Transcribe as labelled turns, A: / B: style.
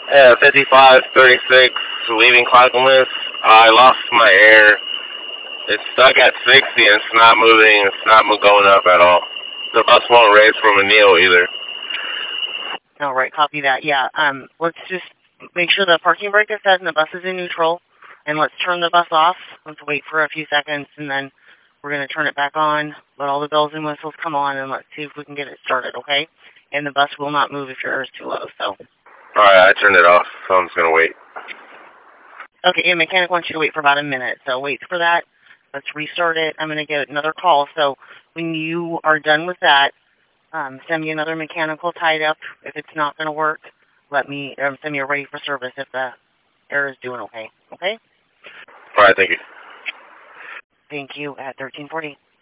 A: Yeah, 5536, leaving Clackamas. I lost my air. It's stuck at 60 and it's not moving. It's not going up at all. The bus won't raise from a kneel either.
B: All right, copy that. Yeah, let's just make sure the parking brake is set and the bus is in neutral, and let's turn the bus off. Let's wait for a few seconds, and then we're going to turn it back on, let all the bells and whistles come on, and let's see if we can get it started, okay? And the bus will not move if your air is too low, so.
A: All right, I turned it off, so I'm just going to wait.
B: Okay, and mechanic wants you to wait for about a minute, so wait for that. Let's restart it. I'm going to get another call, so when you are done with that, send me another mechanical tied up. If it's not going to work, send me a ready for service if the air is doing okay. Okay?
A: All right, thank you.
B: Thank you at 1340.